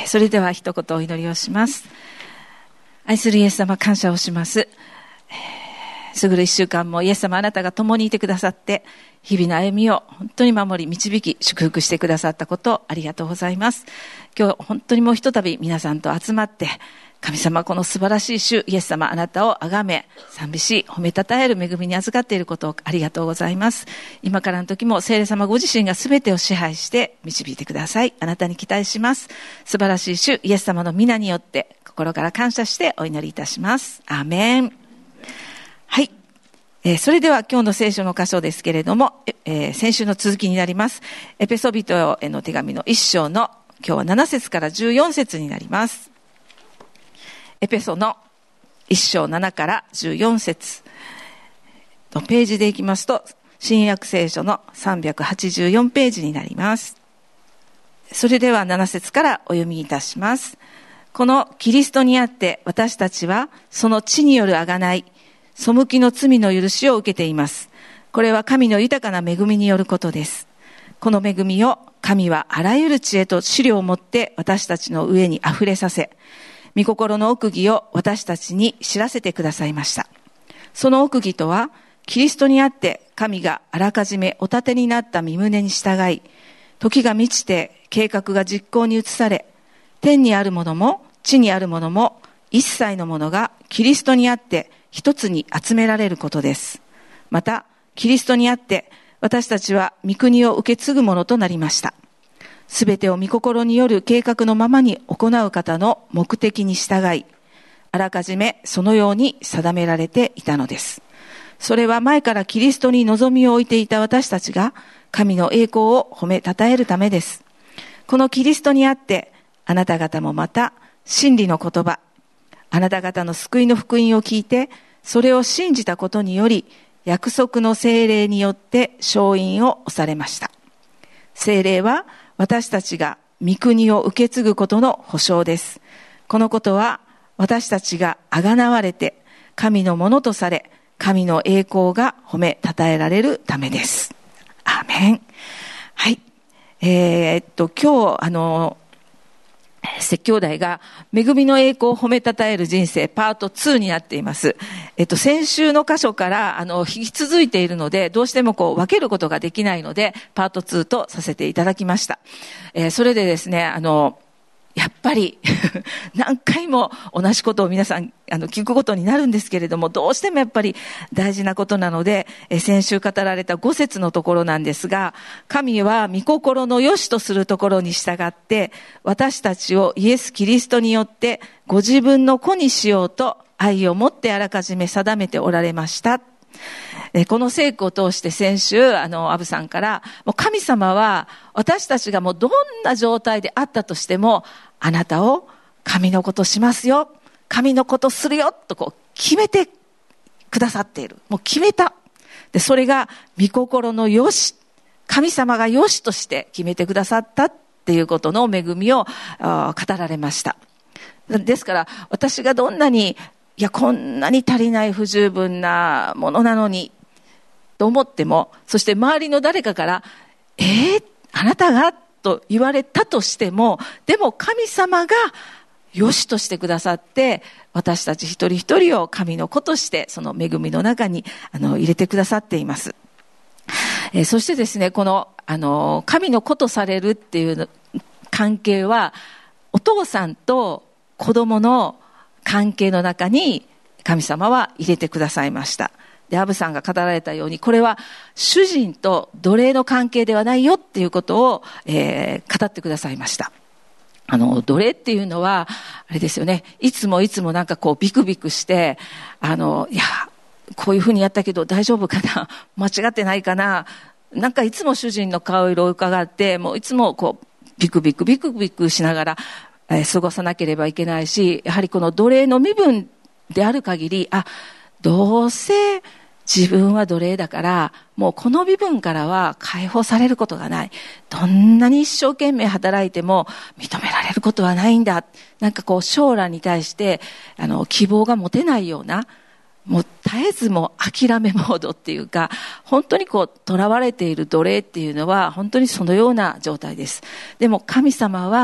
それでは一言お祈りをします。愛するイエス様、感謝をします。過ぐる一週間もイエス様、あなたが共にいてくださって、日々の歩みを本当に守り導き祝福してくださったことありがとうございます。今日本当にもうひとたび皆さんと集まって、神様、この素晴らしい主イエス様、あなたを崇め賛美し褒めたたえる恵みに預かっていることをありがとうございます。今からの時も聖霊様ご自身が全てを支配して導いてください。あなたに期待します。素晴らしい主イエス様の皆によって心から感謝してお祈りいたします。アーメン。はい、それでは今日の聖書の箇所ですけれども、先週の続きになります。エペソビトへの手紙の1章の今日は7節から14節になります。エペソの1章7から14節のページでいきますと、新約聖書の384ページになります。それでは7節からお読みいたします。このキリストにあって私たちはその血による贖い、背きの罪の許しを受けています。これは神の豊かな恵みによることです。この恵みを神はあらゆる知恵と資料をもって私たちの上にあふれさせ、御心の奥義を私たちに知らせてくださいました。その奥義とは、キリストにあって神があらかじめお立てになった御胸に従い、時が満ちて計画が実行に移され、天にあるものも地にあるものも一切のものがキリストにあって一つに集められることです。また、キリストにあって私たちは御国を受け継ぐものとなりました。すべてを御心による計画のままに行う方の目的に従い、あらかじめそのように定められていたのです。それは前からキリストに望みを置いていた私たちが神の栄光を褒めたたえるためです。このキリストにあってあなた方もまた真理の言葉、あなた方の救いの福音を聞いて、それを信じたことにより約束の聖霊によって承印を押されました。聖霊は私たちが御国を受け継ぐことの保証です。このことは私たちがあがなわれて神のものとされ、神の栄光が褒めたたえられるためです。アーメン。はい。今日説教題が恵みの栄光を褒めたたえる人生パート2になっています。先週の箇所から引き続いているので、どうしても分けることができないのでパート2とさせていただきました。それでですね、やっぱり何回も同じことを皆さん聞くことになるんですけれども、どうしてもやっぱり大事なことなので、先週語られた5節のところなんですが、神は御心の良しとするところに従って私たちをイエス・キリストによってご自分の子にしようと愛をもってあらかじめ定めておられました。この聖句を通して先週アブさんから、もう神様は私たちがもうどんな状態であったとしても、あなたを神のことしますよ、神のことするよと決めてくださっている。もう決めた。で、それが御心のよし、神様がよしとして決めてくださったっていうことの恵みを語られました。ですから私がどんなにこんなに足りない不十分なものなのにと思っても、そして周りの誰かからあなたがと言われたとしても、でも神様が良しとしてくださって、私たち一人一人を神の子としてその恵みの中に入れてくださっています。そしてですね、この神の子とされるっていう関係は、お父さんと子供の関係の中に神様は入れてくださいました。で、アブさんが語られたように、これは主人と奴隷の関係ではないよっていうことを、語ってくださいました。奴隷っていうのはあれですよね、いつもなんかビクビクしてこういうふうにやったけど大丈夫かな、間違ってないかな、なんかいつも主人の顔色を伺って、もういつもビクビクしながら、過ごさなければいけないし、やはりこの奴隷の身分である限り、どうせ自分は奴隷だからもうこの身分からは解放されることがない、どんなに一生懸命働いても認められることはないんだ、なんか将来に対して希望が持てないような、もう絶えずも諦めモードっていうか、本当に囚われている奴隷っていうのは本当にそのような状態です。でも神様は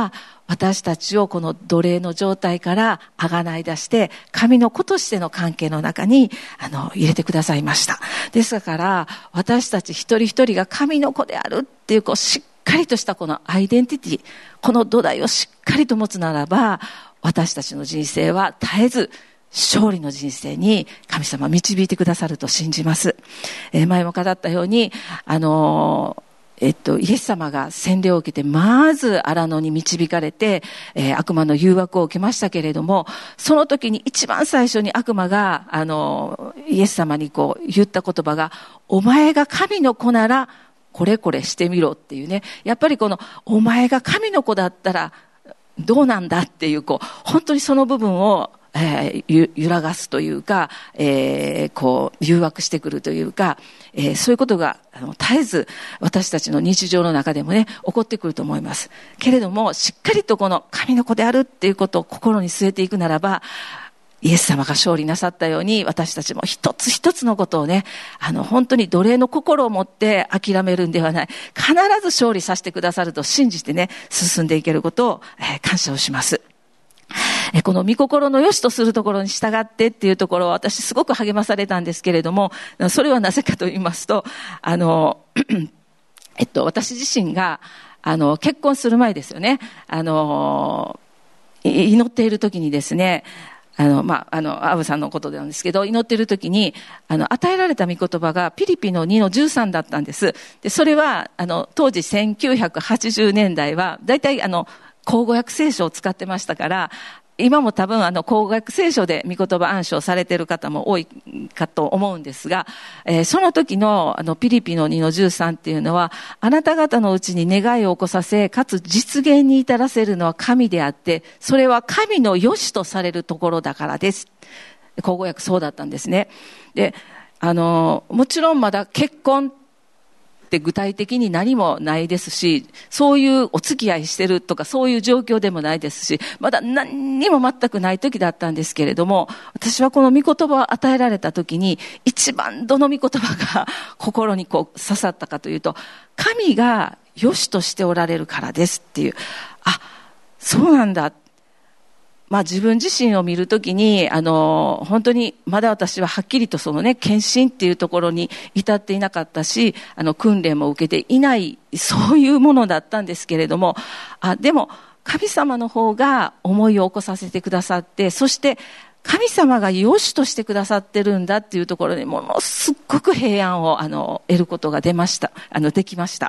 私たちをこの奴隷の状態から贖い出して、神の子としての関係の中に入れてくださいました。ですから、私たち一人一人が神の子であるっていうしっかりとしたこのアイデンティティ、この土台をしっかりと持つならば、私たちの人生は絶えず勝利の人生に神様導いてくださると信じます。前も語ったように、イエス様が洗礼を受けて、まず荒野に導かれて、悪魔の誘惑を受けましたけれども、その時に一番最初に悪魔が、イエス様に言った言葉が、お前が神の子なら、これこれしてみろっていうね。やっぱりお前が神の子だったら、どうなんだっていう、本当にその部分を、揺らがすというか、誘惑してくるというか、そういうことが絶えず私たちの日常の中でもね、起こってくると思います。けれども、しっかりとこの神の子であるっていうことを心に据えていくならば、イエス様が勝利なさったように、私たちも一つ一つのことをね、本当に奴隷の心を持って諦めるんではない。必ず勝利させてくださると信じてね、進んでいけることを、感謝をします。この御心の良しとするところに従ってっていうところは私すごく励まされたんですけれども、それはなぜかと言いますと、私自身が、結婚する前ですよね、祈っている時にですね、アブさんのことなんですけど、祈っている時に、与えられた御言葉がピリピの2の13だったんです。で、それは、当時1980年代は、だいたい口語訳聖書を使ってましたから、今も多分口語訳聖書で御言葉暗唱されている方も多いかと思うんですが、その時のピリピの2の13っていうのは、あなた方のうちに願いを起こさせ、かつ実現に至らせるのは神であって、それは神の良しとされるところだからです。口語訳そうだったんですね。で、もちろんまだ結婚って具体的に何もないですし、そういうお付き合いしてるとかそういう状況でもないですし、まだ何にも全くない時だったんですけれども、私はこの御言葉を与えられた時に一番どの御言葉が心に刺さったかというと、神が良しとしておられるからですっていう、そうなんだ。自分自身を見るときに、本当にまだ私ははっきりと献身っていうところに至っていなかったし、訓練も受けていない、そういうものだったんですけれども、でも、神様の方が思いを起こさせてくださって、そして、神様が良しとしてくださってるんだっていうところにものすごく平安を、得ることができました。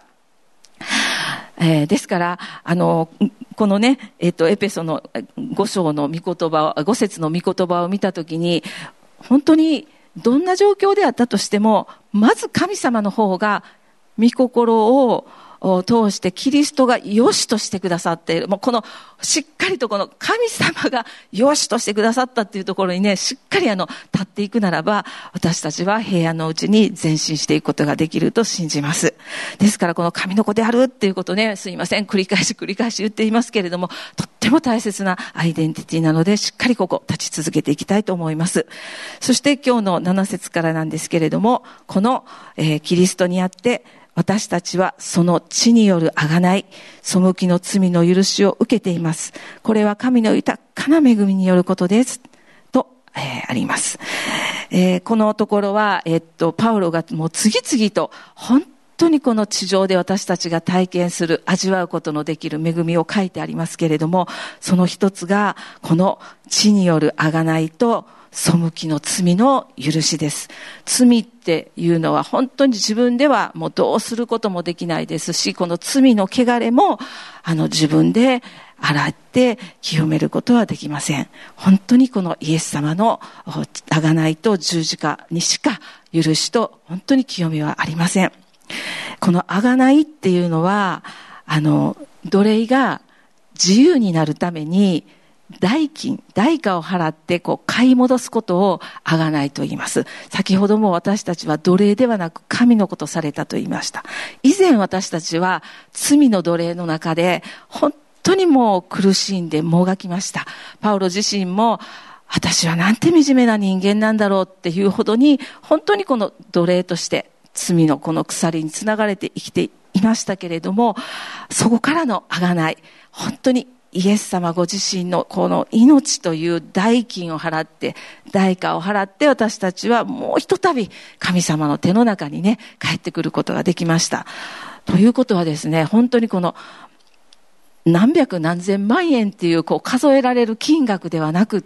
ですから、このね、エペソの5章の御言葉、5節の御言葉を見たときに、本当にどんな状況であったとしても、まず神様の方が御心を通してキリストが良しとしてくださっている。もうこの、しっかりとこの神様が良しとしてくださったっていうところにね、しっかり立っていくならば、私たちは平安のうちに前進していくことができると信じます。ですからこの神の子であるっていうことね、すいません、繰り返し言っていますけれども、とっても大切なアイデンティティなので、しっかりここ立ち続けていきたいと思います。そして今日の7節からなんですけれども、この、キリストにあって、私たちはその血による贖い、背きの罪の許しを受けています。これは神の豊かな恵みによることです。と、あります。このところは、パウロがもう次々と本当にこの地上で私たちが体験する、味わうことのできる恵みを書いてありますけれども、その一つが、この血による贖いと、背きの罪の許しです。罪っていうのは本当に自分ではもうどうすることもできないですし、この罪の汚れも自分で洗って清めることはできません。本当にこのイエス様の贖いと十字架にしか許しと本当に清めはありません。この贖いっていうのは奴隷が自由になるために代価を払って買い戻すことを贖いと言います。先ほども私たちは奴隷ではなく神の子とされたと言いました。以前私たちは罪の奴隷の中で本当にもう苦しんでもがきました。パウロ自身も私はなんて惨めな人間なんだろうっていうほどに本当にこの奴隷として罪のこの鎖につながれて生きていましたけれども、そこからの贖い、本当にイエス様ご自身のこの命という代金を払って、代価を払って私たちはもうひとたび神様の手の中にね、帰ってくることができました。ということはですね、本当にこの何百何千万円っていう数えられる金額ではなくって、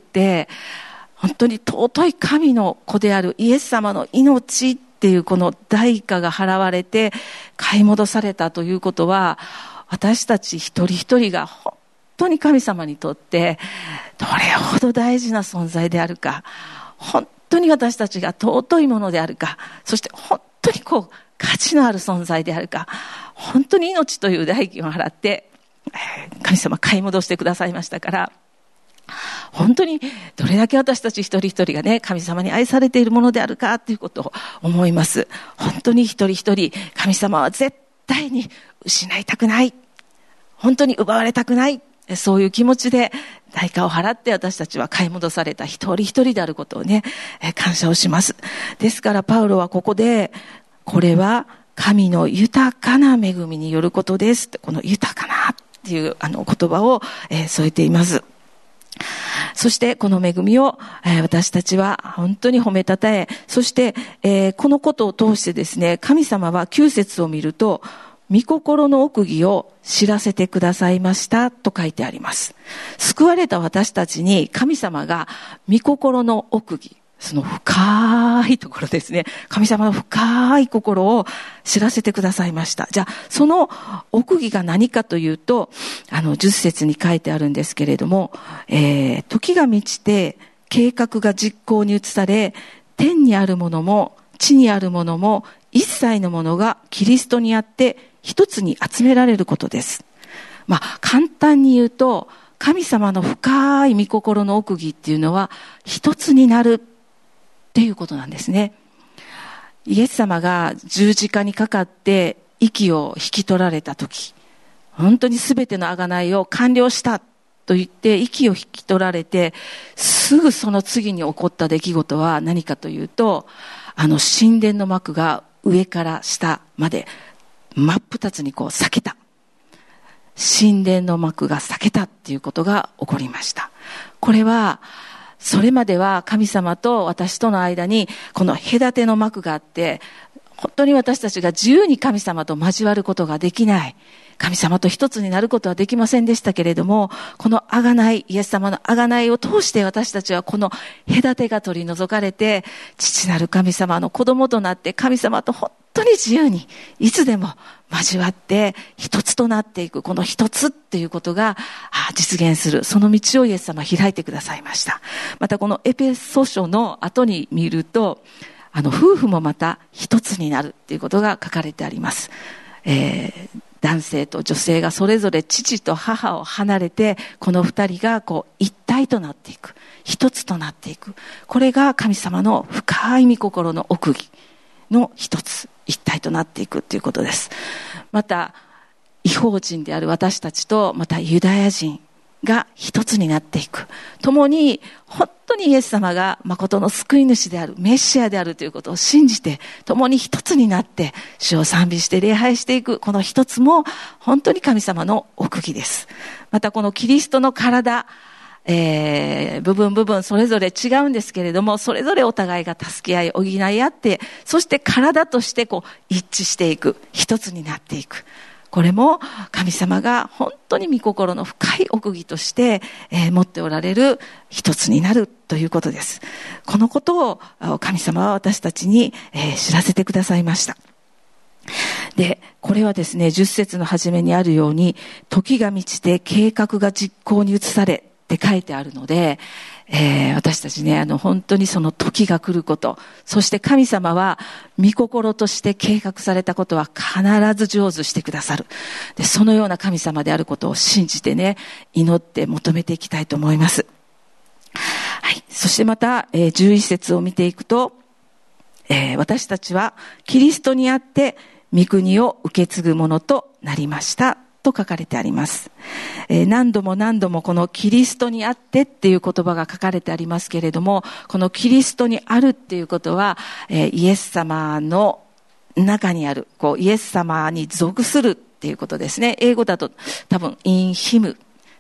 本当に尊い神の子であるイエス様の命っていうこの代価が払われて買い戻されたということは、私たち一人一人が本当に神様にとってどれほど大事な存在であるか、本当に私たちが尊いものであるか、そして本当に価値のある存在であるか、本当に命という代金を払って神様買い戻してくださいましたから、本当にどれだけ私たち一人一人がね、神様に愛されているものであるかということを思います。本当に一人一人、神様は絶対に失いたくない、本当に奪われたくない、そういう気持ちで代価を払って私たちは買い戻された一人一人であることをね、感謝をします。ですからパウロはここで、これは神の豊かな恵みによることです、この豊かなっていう言葉を添えています。そしてこの恵みを私たちは本当に褒めたたえ、そしてこのことを通してですね、神様は9節を見ると、御心の奥義を知らせてくださいましたと書いてあります。救われた私たちに神様が御心の奥義、その深いところですね、神様の深い心を知らせてくださいました。じゃあその奥義が何かというと、10節に書いてあるんですけれども、時が満ちて計画が実行に移され、天にあるものも地にあるものも一切のものがキリストにあって一つに集められることです。簡単に言うと、神様の深い御心の奥義っていうのは一つになるっていうことなんですね。イエス様が十字架にかかって息を引き取られた時、本当に全ての贖いを完了したと言って息を引き取られて、すぐその次に起こった出来事は何かというと、神殿の幕が上から下まで真っ二つに裂けた。神殿の幕が裂けたっていうことが起こりました。これはそれまでは神様と私との間にこの隔ての幕があって、本当に私たちが自由に神様と交わることができない、神様と一つになることはできませんでしたけれども、この贖い、イエス様の贖いを通して私たちはこの隔てが取り除かれて、父なる神様の子供となって、神様と本当に自由にいつでも交わって一つとなっていく、この一つっていうことが実現する、その道をイエス様は開いてくださいました。またこのエペソ書の後に見ると、夫婦もまた一つになるっていうことが書かれてあります。男性と女性がそれぞれ父と母を離れて、この二人が一体となっていく、一つとなっていく、これが神様の深い御心の奥義の一つ、一体となっていくということです。また異邦人である私たちと、またユダヤ人が一つになっていく、共に本当にイエス様が誠の救い主である、メシアであるということを信じて、共に一つになって主を賛美して礼拝していく、この一つも本当に神様の奥義です。またこのキリストの体、部分それぞれ違うんですけれども、それぞれお互いが助け合い補い合って、そして体として一致していく、一つになっていく、これも神様が本当に御心の深い奥義として、持っておられる一つになるということです。このことを神様は私たちに、知らせてくださいました。で、これはですね、10節の初めにあるように、時が満ちて計画が実行に移されって書いてあるので、私たちね、本当にその時が来ること、そして神様は御心として計画されたことは必ず成就してくださる。で、そのような神様であることを信じてね、祈って求めていきたいと思います。はい。そしてまた、11節を見ていくと、私たちはキリストにあって御国を受け継ぐものとなりましたと書かれてあります。何度もこのキリストにあってっていう言葉が書かれてありますけれども、このキリストにあるっていうことは、イエス様の中にある、イエス様に属するっていうことですね。英語だと多分 in him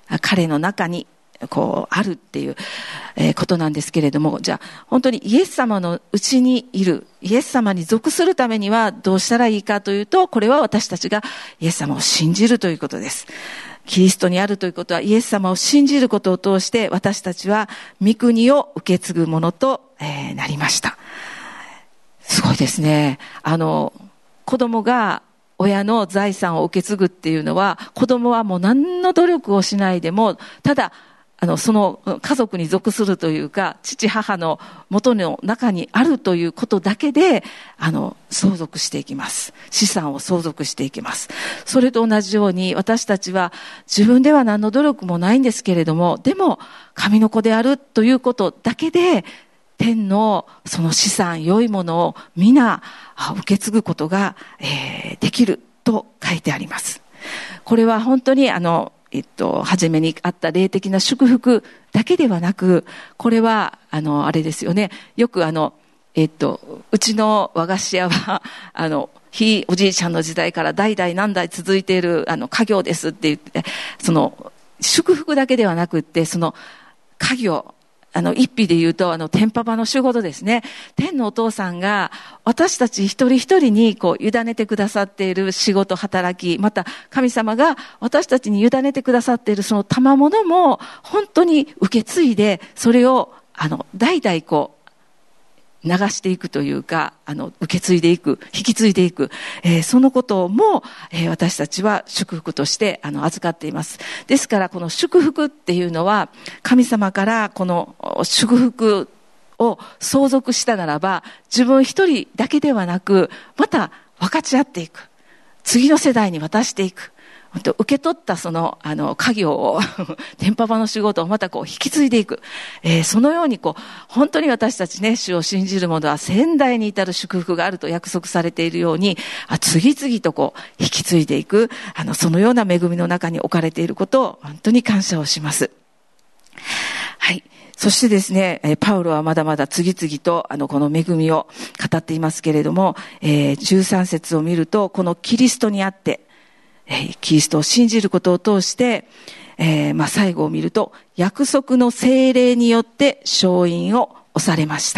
彼の中にあるっていうことなんですけれども、じゃあ本当にイエス様のうちにいる、イエス様に属するためにはどうしたらいいかというと、これは私たちがイエス様を信じるということです。キリストにあるということは、イエス様を信じることを通して私たちは御国を受け継ぐものとなりました。すごいですね。子供が親の財産を受け継ぐっていうのは、子供はもう何の努力をしないでも、ただその家族に属するというか、父母の元の中にあるということだけで相続していきます。資産を相続していきます。それと同じように、私たちは自分では何の努力もないんですけれども、でも神の子であるということだけで、天のその資産、良いものを皆受け継ぐことができると書いてあります。これは本当に初めにあった霊的な祝福だけではなく、これはあれですよね。よくうちの和菓子屋はひいおじいちゃんの時代から代々何代続いている家業ですって言って、その祝福だけではなくって、その家業、一匹で言うと天パパの仕事ですね。天のお父さんが私たち一人一人に委ねてくださっている仕事、働き、また神様が私たちに委ねてくださっているその賜物も本当に受け継いで、それを代々流していくというか、受け継いでいく、引き継いでいく、そのことも、私たちは祝福として預かっています。ですからこの祝福っていうのは、神様からこの祝福を相続したならば、自分一人だけではなく、また分かち合っていく、次の世代に渡していく、受け取ったその家業を天パパの仕事をまた引き継いでいく、そのように本当に私たちね、主を信じる者は千代に至る祝福があると約束されているように、次々と引き継いでいく、そのような恵みの中に置かれていることを本当に感謝をします。はい。そしてですね、パウロはまだまだ次々とこの恵みを語っていますけれども、13節を見ると、このキリストにあってキリストを信じることを通して、最後を見ると、約束の聖霊によって承印を押されました。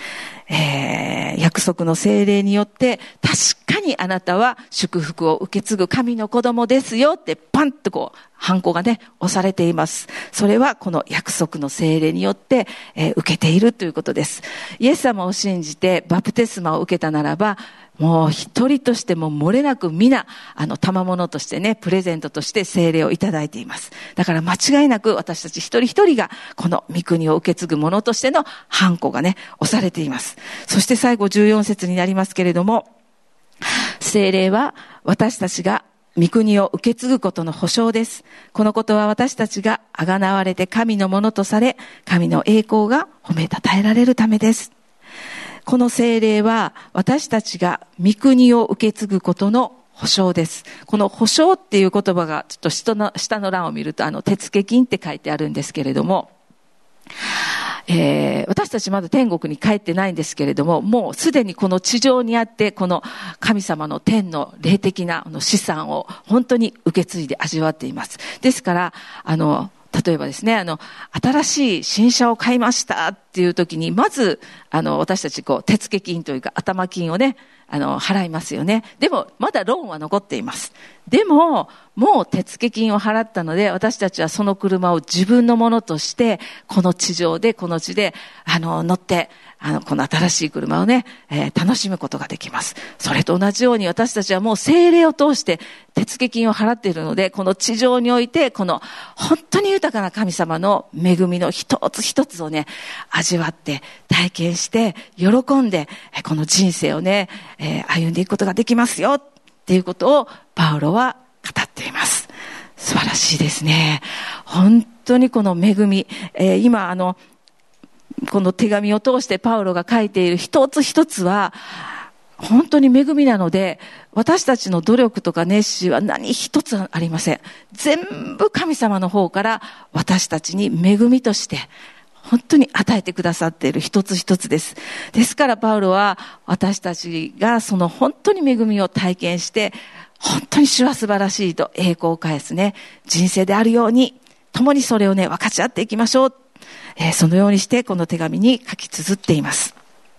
約束の聖霊によって、確かにあなたは祝福を受け継ぐ神の子供ですよってパンとハンコがね、押されています。それはこの約束の聖霊によって、受けているということです。イエス様を信じてバプテスマを受けたならば、もう一人としても漏れなく皆賜物としてね、プレゼントとして聖霊をいただいています。だから間違いなく私たち一人一人がこの御国を受け継ぐものとしてのハンコがね、押されています。そして最後14節になりますけれども、聖霊は私たちが御国を受け継ぐことの保証です。このことは私たちが贖われて神のものとされ、神の栄光が褒めたたえられるためです。この聖霊は私たちが御国を受け継ぐことの保証です。この保証っていう言葉がちょっと下の欄を見ると手付金って書いてあるんですけれども、私たちまだ天国に帰ってないんですけれども、もうすでにこの地上にあってこの神様の天の霊的な資産を本当に受け継いで味わっています。ですから例えばですね、新しい新車を買いましたっていう時に、まず、私たち手付金というか、頭金をね、払いますよね。でも、まだローンは残っています。でも、もう手付金を払ったので、私たちはその車を自分のものとして、この地上で、この地で、乗って、この新しい車をね、楽しむことができます。それと同じように私たちはもう聖霊を通して手付金を払っているので、この地上において、この本当に豊かな神様の恵みの一つ一つをね、味わって、体験して、喜んで、この人生をね、歩んでいくことができますよ、っていうことをパウロは語っています。素晴らしいですね。本当にこの恵み、今この手紙を通してパウロが書いている一つ一つは本当に恵みなので、私たちの努力とか熱心は何一つありません。全部神様の方から私たちに恵みとして本当に与えてくださっている一つ一つです。ですからパウロは私たちがその本当に恵みを体験して、本当に主は素晴らしいと栄光を返すね、人生であるように共にそれをね、分かち合っていきましょう。そのようにしてこの手紙に書き綴っています。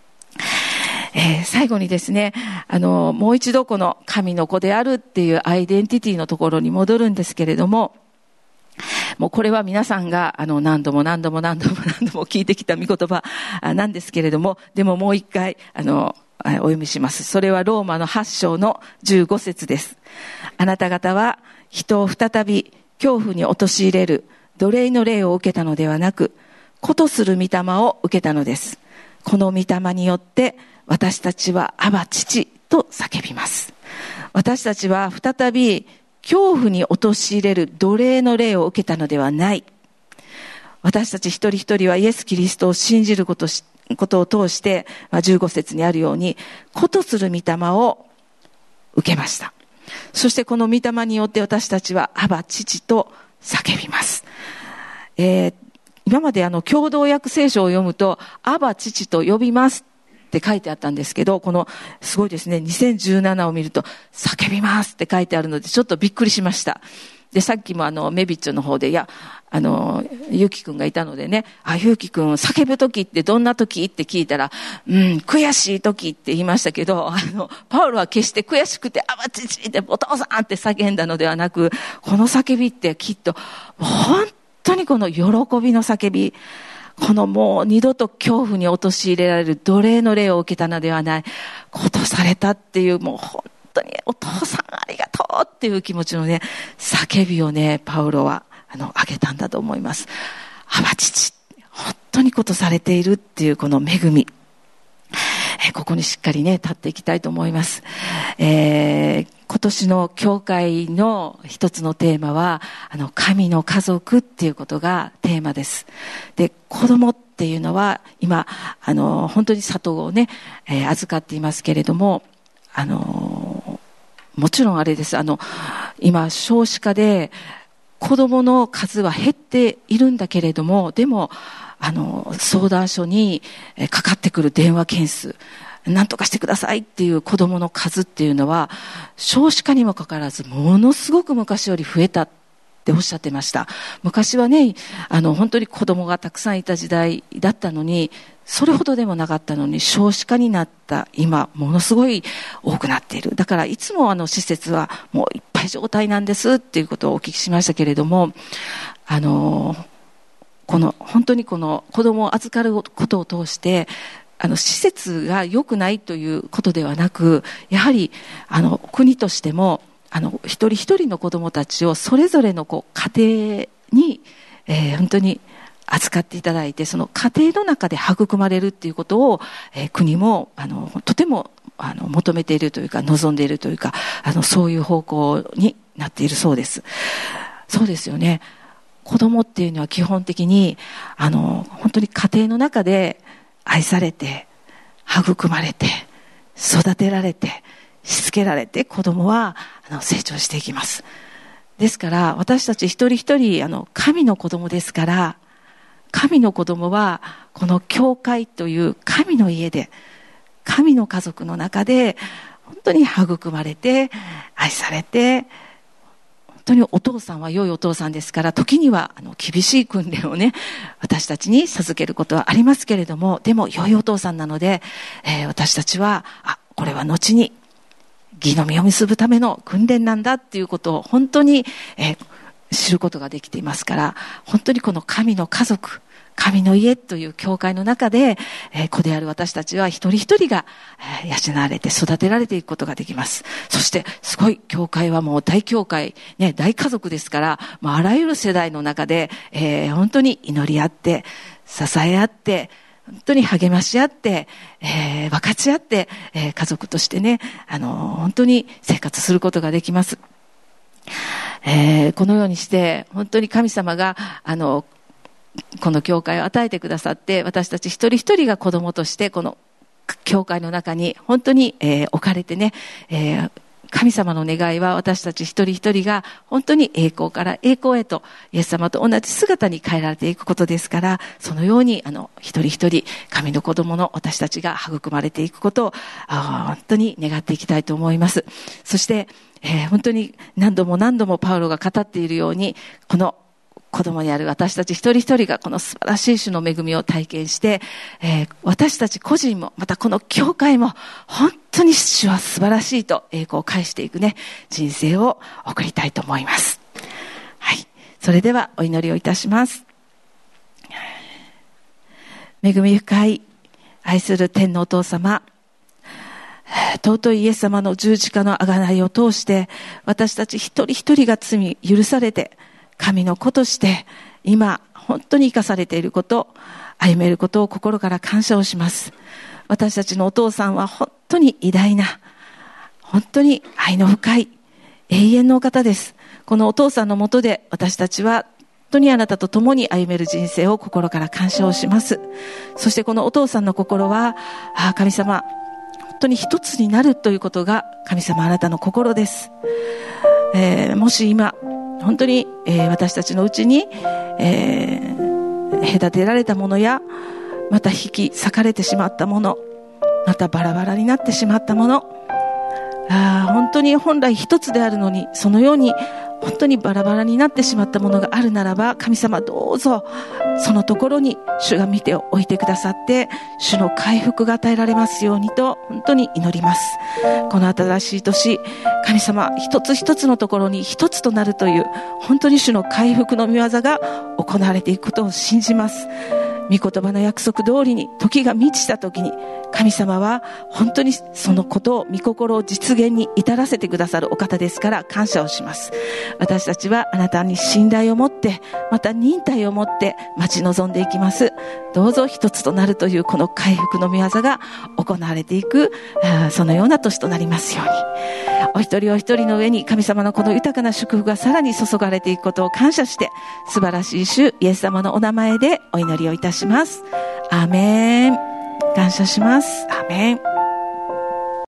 最後にですね、もう一度この神の子であるっていうアイデンティティのところに戻るんですけれども、もうこれは皆さんが何度も聞いてきた御言葉なんですけれども、でももう一回お読みします。それはローマの8章の15節です。あなた方は人を再び恐怖に陥れる奴隷の霊を受けたのではなく、子とする御霊を受けたのです。この御霊によって私たちはアバ父と叫びます。私たちは再び恐怖に陥れる奴隷の霊を受けたのではない。私たち一人一人はイエス・キリストを信じることを通して、15節にあるように子とする御霊を受けました。そしてこの御霊によって私たちはアバ父と叫びます。今まで共同訳聖書を読むとアバ父と呼びますって書いてあったんですけど、このすごいですね、2017を見ると叫びますって書いてあるのでちょっとびっくりしました。で、さっきもメビッチョの方で、ゆうきくんがいたのでね、ゆうきくん叫ぶ時ってどんな時って聞いたら、悔しい時って言いましたけど、パウロは決して悔しくて、アバ父ってお父さんって叫んだのではなく、この叫びってきっと、本当にこの喜びの叫び、このもう二度と恐怖に陥れられる奴隷の霊を受けたのではない、ことされたっていう、もう本当にお父さんありがとうっていう気持ちのね、叫びをね、パウロは上げたんだと思います。アバ父、本当にことされているっていうこの恵み、ここにしっかりね、立っていきたいと思います。今年の教会の一つのテーマは、神の家族っていうことがテーマです。で、子供っていうのは、今、本当に里をね、預かっていますけれども、もちろんあれです。今、少子化で、子供の数は減っているんだけれども、でも、相談所にかかってくる電話件数、何とかしてくださいっていう子供の数っていうのは、少子化にもかかわらず、ものすごく昔より増えたっておっしゃってました。昔はね、本当に子供がたくさんいた時代だったのに、それほどでもなかったのに、少子化になった今、ものすごい多くなっている。だからいつも施設はもういっぱい状態なんですっていうことをお聞きしましたけれども、本当にこの子供を預かることを通して、施設が良くないということではなく、やはり国としても一人一人の子どもたちをそれぞれの家庭に、本当に預かっていただいて、その家庭の中で育まれるっていうことを、国もとても求めているというか、望んでいるというか、そういう方向になっているそうです。そうですよね。子供っていうのは基本的に本当に家庭の中で愛されて、育まれて、育てられて、しつけられて、子供は成長していきます。ですから私たち一人一人神の子供ですから、神の子供はこの教会という神の家で、神の家族の中で本当に育まれて、愛されて、本当にお父さんは良いお父さんですから、時には厳しい訓練をね、私たちに授けることはありますけれども、でも良いお父さんなので、私たちはこれは後に義の実を結ぶための訓練なんだっていうことを本当に、知ることができていますから、本当にこの神の家族、神の家という教会の中で、子である私たちは一人一人が、養われて育てられていくことができます。そしてすごい教会はもう大教会、ね、大家族ですから、あらゆる世代の中で、本当に祈り合って、支え合って、本当に励まし合って、分かち合って、家族としてね、本当に生活することができます。このようにして本当に神様がこの教会を与えてくださって、私たち一人一人が子供としてこの教会の中に本当に、置かれてね、神様の願いは私たち一人一人が本当に栄光から栄光へとイエス様と同じ姿に変えられていくことですから、そのように一人一人神の子供の私たちが育まれていくことを本当に願っていきたいと思います。そして、本当に何度もパウロが語っているように、この子供にある私たち一人一人がこの素晴らしい主の恵みを体験して、私たち個人もまたこの教会も本当に主は素晴らしいと栄光を返していくね、人生を送りたいと思います。はい。それではお祈りをいたします。恵み深い愛する天のお父様、尊いイエス様の十字架の贖いを通して私たち一人一人が罪許されて神の子として今本当に生かされていること、歩めることを心から感謝をします。私たちのお父さんは本当に偉大な、本当に愛の深い永遠のお方です。このお父さんのもとで私たちは本当にあなたと共に歩める人生を心から感謝をします。そしてこのお父さんの心は、神様本当に一つになるということが神様あなたの心です。もし今本当に、私たちのうちに、隔てられたものやまた引き裂かれてしまったもの、またバラバラになってしまったもの、本当に本来一つであるのにそのように本当にバラバラになってしまったものがあるならば、神様どうぞそのところに主が見ておいてくださって主の回復が与えられますようにと本当に祈ります。この新しい年、神様一つ一つのところに一つとなるという本当に主の回復の御業が行われていくことを信じます。御言葉の約束通りに時が満ちた時に神様は本当にそのことを御心を実現に至らせてくださるお方ですから感謝をします。私たちはあなたに信頼を持ってまた忍耐を持って待ち望んでいきます。どうぞ一つとなるというこの回復の御業が行われていく、そのような年となりますように、お一人お一人の上に神様のこの豊かな祝福がさらに注がれていくことを感謝して、素晴らしい主イエス様のお名前でお祈りをいたします。アーメン。感謝します。アーメン。